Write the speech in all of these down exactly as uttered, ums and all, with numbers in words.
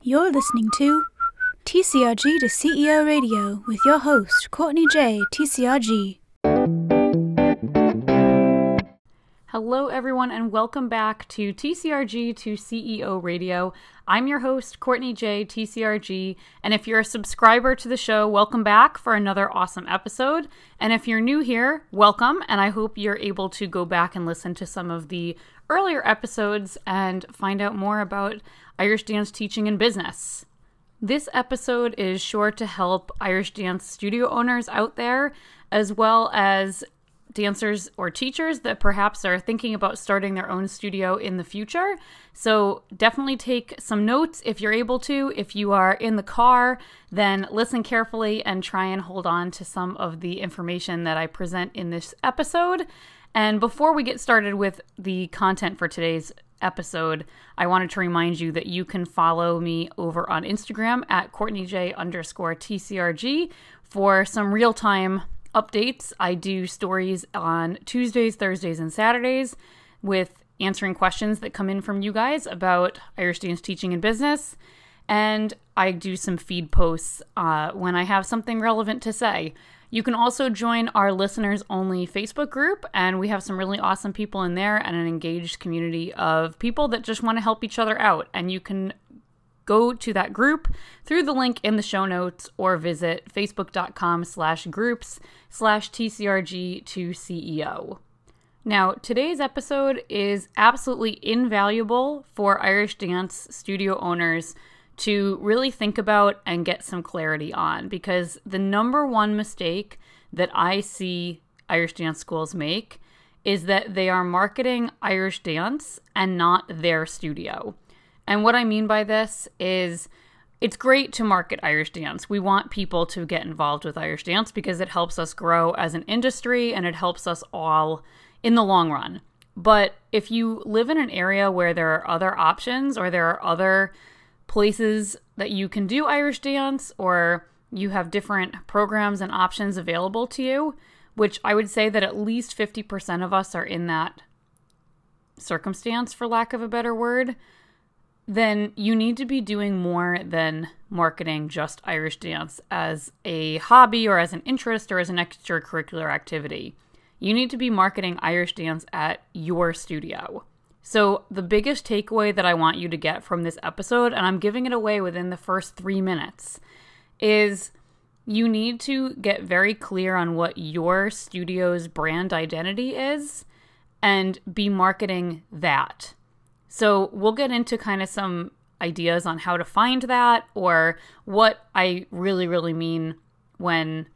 You're listening to T C R G to C E O Radio with your host, Courtney J, T C R G. Hello, everyone, and welcome back to T C R G to C E O Radio. I'm your host, Courtney J, T C R G, and if you're a subscriber to the show, welcome back for another awesome episode. And if you're new here, welcome, and I hope you're able to go back and listen to some of the earlier episodes and find out more about Irish dance teaching and business. This episode is sure to help Irish dance studio owners out there, as well as dancers or teachers that perhaps are thinking about starting their own studio in the future. So definitely take some notes if you're able to. If you are in the car, then listen carefully and try and hold on to some of the information that I present in this episode. And before we get started with the content for today's episode, I wanted to remind you that you can follow me over on Instagram at CourtneyJ underscore TCRG for some real-time updates. I do stories on Tuesdays, Thursdays, and Saturdays with answering questions that come in from you guys about Irish dance teaching and business. And I do some feed posts uh, when I have something relevant to say. You can also join our listeners only Facebook group, and we have some really awesome people in there and an engaged community of people that just want to help each other out. And you can go to that group through the link in the show notes or visit facebook.com slash groups slash TCRG2CEO. Now, today's episode is absolutely invaluable for Irish dance studio owners to really think about and get some clarity on, because the number one mistake that I see Irish dance schools make is that they are marketing Irish dance and not their studio. And what I mean by this is it's great to market Irish dance. We want people to get involved with Irish dance because it helps us grow as an industry and it helps us all in the long run. But if you live in an area where there are other options or there are other places that you can do Irish dance, or you have different programs and options available to you, which I would say that at least fifty percent of us are in that circumstance, for lack of a better word, then you need to be doing more than marketing just Irish dance as a hobby or as an interest or as an extracurricular activity. You need to be marketing Irish dance at your studio. So the biggest takeaway that I want you to get from this episode, and I'm giving it away within the first three minutes, is you need to get very clear on what your studio's brand identity is and be marketing that. So we'll get into kind of some ideas on how to find that, or what I really, really mean when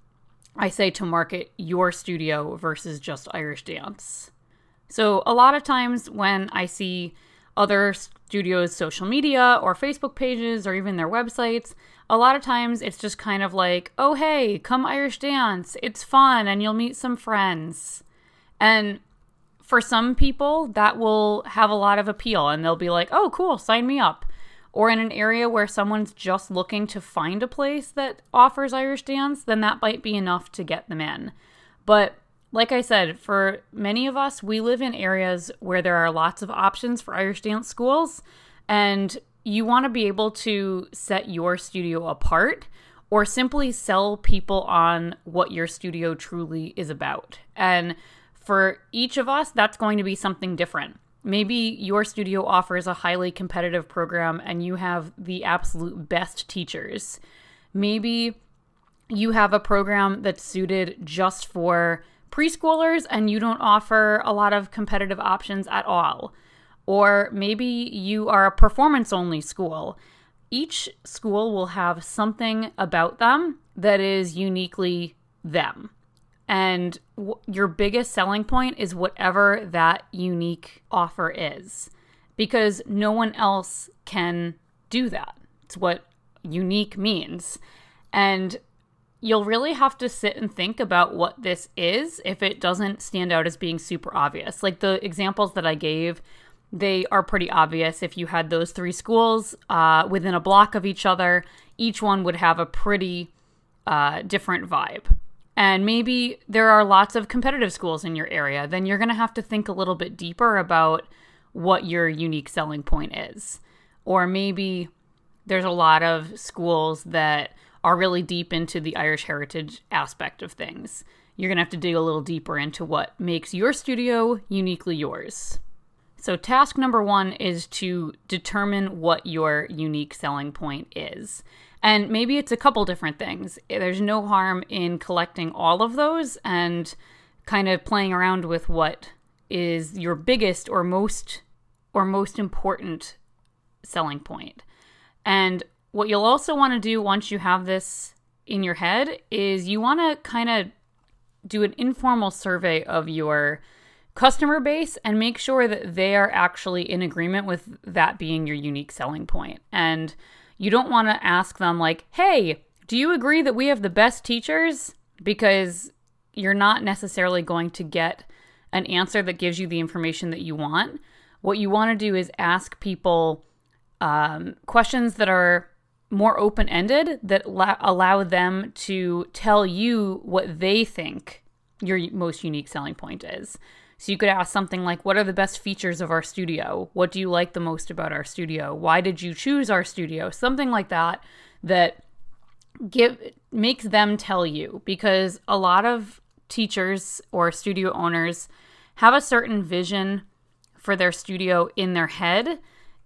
I say to market your studio versus just Irish dance. So a lot of times when I see other studios' social media or Facebook pages or even their websites, a lot of times it's just kind of like, oh, hey, come Irish dance. It's fun and you'll meet some friends. And for some people, that will have a lot of appeal and they'll be like, oh, cool, sign me up. Or in an area where someone's just looking to find a place that offers Irish dance, then that might be enough to get them in. But like I said, for many of us, we live in areas where there are lots of options for Irish dance schools, and you want to be able to set your studio apart or simply sell people on what your studio truly is about. And for each of us, that's going to be something different. Maybe your studio offers a highly competitive program and you have the absolute best teachers. Maybe you have a program that's suited just for preschoolers and you don't offer a lot of competitive options at all. Or maybe you are a performance-only school. Each school will have something about them that is uniquely them. And w- your biggest selling point is whatever that unique offer is, because no one else can do that. It's what unique means. And you'll really have to sit and think about what this is if it doesn't stand out as being super obvious. Like the examples that I gave, they are pretty obvious. If you had those three schools uh, within a block of each other, each one would have a pretty uh, different vibe. And maybe there are lots of competitive schools in your area, then you're going to have to think a little bit deeper about what your unique selling point is. Or maybe there's a lot of schools that are really deep into the Irish heritage aspect of things. You're going to have to dig a little deeper into what makes your studio uniquely yours. So task number one is to determine what your unique selling point is. And maybe it's a couple different things. There's no harm in collecting all of those and kind of playing around with what is your biggest or most or most important selling point. And what you'll also want to do once you have this in your head is you want to kind of do an informal survey of your customer base and make sure that they are actually in agreement with that being your unique selling point. And you don't want to ask them like, hey, do you agree that we have the best teachers? Because you're not necessarily going to get an answer that gives you the information that you want. What you want to do is ask people um, questions that are more open-ended, that la- allow them to tell you what they think your most unique selling point is. So you could ask something like, what are the best features of our studio? What do you like the most about our studio? Why did you choose our studio? Something like that, that give makes them tell you, because a lot of teachers or studio owners have a certain vision for their studio in their head,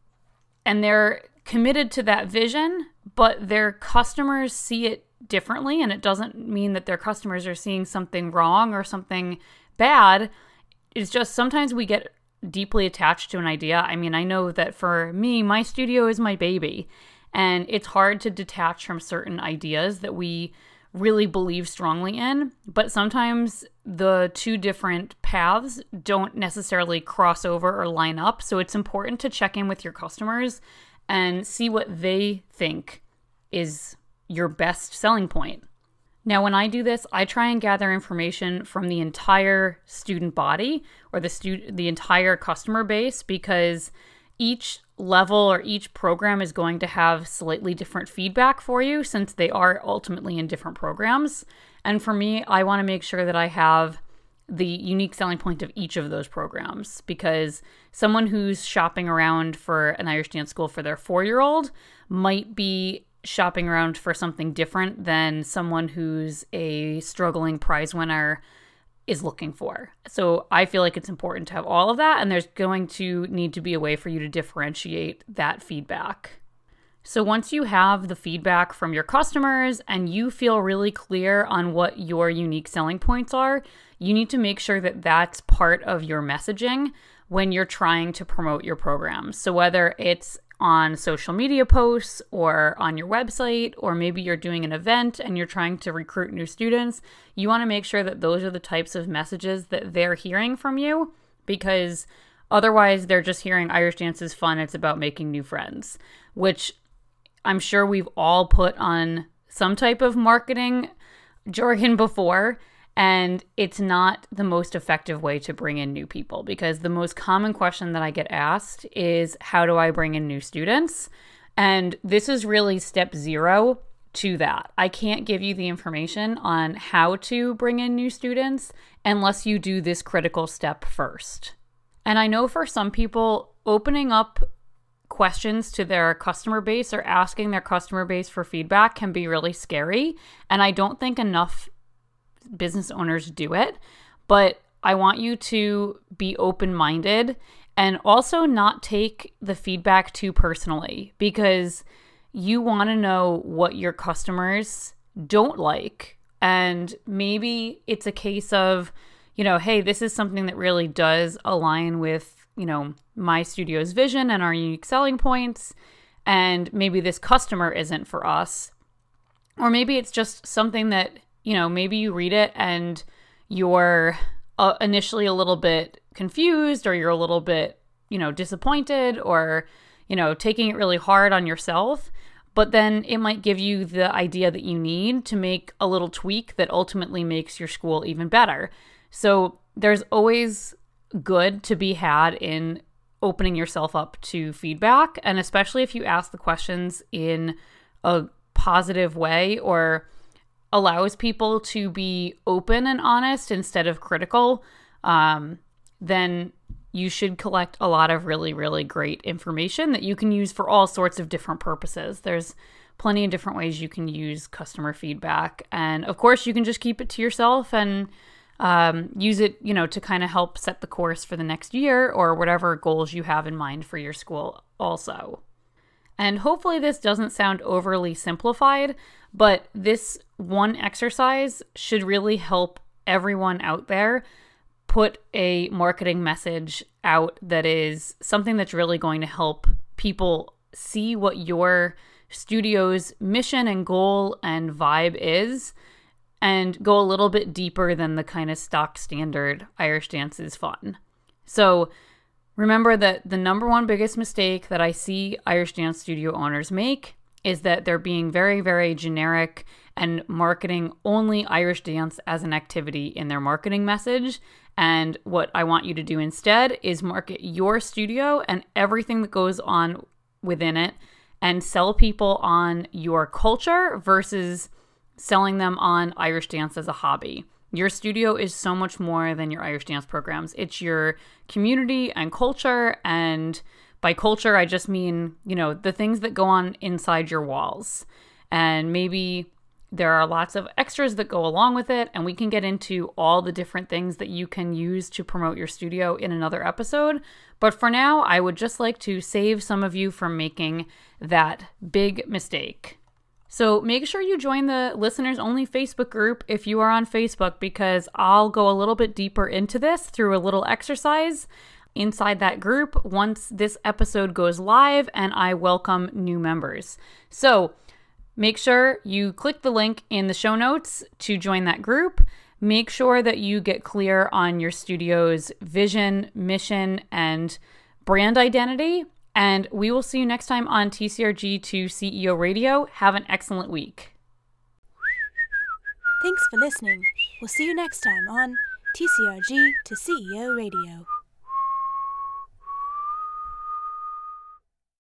and they're committed to that vision, but their customers see it differently, and it doesn't mean that their customers are seeing something wrong or something bad. It's just sometimes we get deeply attached to an idea. I mean, I know that for me, my studio is my baby, and it's hard to detach from certain ideas that we really believe strongly in, but sometimes the two different paths don't necessarily cross over or line up. So it's important to check in with your customers and see what they think is your best selling point. Now, when I do this, I try and gather information from the entire student body or the stu- the entire customer base, because each level or each program is going to have slightly different feedback for you, since they are ultimately in different programs. And for me, I want to make sure that I have the unique selling point of each of those programs, because someone who's shopping around for an Irish dance school for their four-year-old might be shopping around for something different than someone who's a struggling prize winner is looking for. So I feel like it's important to have all of that, and there's going to need to be a way for you to differentiate that feedback. So once you have the feedback from your customers and you feel really clear on what your unique selling points are, you need to make sure that that's part of your messaging when you're trying to promote your programs. So whether it's on social media posts or on your website, or maybe you're doing an event and you're trying to recruit new students, you want to make sure that those are the types of messages that they're hearing from you, because otherwise they're just hearing Irish dance is fun, it's about making new friends, which I'm sure we've all put on some type of marketing jargon before, and it's not the most effective way to bring in new people, because the most common question that I get asked is, how do I bring in new students? And this is really step zero to that. I can't give you the information on how to bring in new students unless you do this critical step first. And I know for some people, opening up questions to their customer base or asking their customer base for feedback can be really scary. And I don't think enough business owners do it, but I want you to be open-minded and also not take the feedback too personally, because you want to know what your customers don't like. And maybe it's a case of, you know, hey, this is something that really does align with, you know, my studio's vision and our unique selling points, and maybe this customer isn't for us. Or maybe it's just something that, you know, maybe you read it and you're uh, initially a little bit confused, or you're a little bit, you know, disappointed, or, you know, taking it really hard on yourself. But then it might give you the idea that you need to make a little tweak that ultimately makes your school even better. So there's always good to be had in opening yourself up to feedback. And especially if you ask the questions in a positive way, or allows people to be open and honest instead of critical, um, then you should collect a lot of really, really great information that you can use for all sorts of different purposes. There's plenty of different ways you can use customer feedback. And of course, you can just keep it to yourself and um, use it, you know, to kind of help set the course for the next year or whatever goals you have in mind for your school also. And hopefully this doesn't sound overly simplified, but this one exercise should really help everyone out there put a marketing message out that is something that's really going to help people see what your studio's mission and goal and vibe is, and go a little bit deeper than the kind of stock standard Irish dance is fun. So remember that the number one biggest mistake that I see Irish dance studio owners make is that they're being very, very generic and marketing only Irish dance as an activity in their marketing message. And what I want you to do instead is market your studio and everything that goes on within it and sell people on your culture versus selling them on Irish dance as a hobby. Your studio is so much more than your Irish dance programs. It's your community and culture. And by culture, I just mean, you know, the things that go on inside your walls. And maybe there are lots of extras that go along with it. And we can get into all the different things that you can use to promote your studio in another episode. But for now, I would just like to save some of you from making that big mistake. So make sure you join the listeners only Facebook group if you are on Facebook, because I'll go a little bit deeper into this through a little exercise inside that group once this episode goes live and I welcome new members. So make sure you click the link in the show notes to join that group. Make sure that you get clear on your studio's vision, mission, and brand identity. And we will see you next time on T C R G to C E O Radio. Have an excellent week. Thanks for listening. We'll see you next time on T C R G to C E O Radio.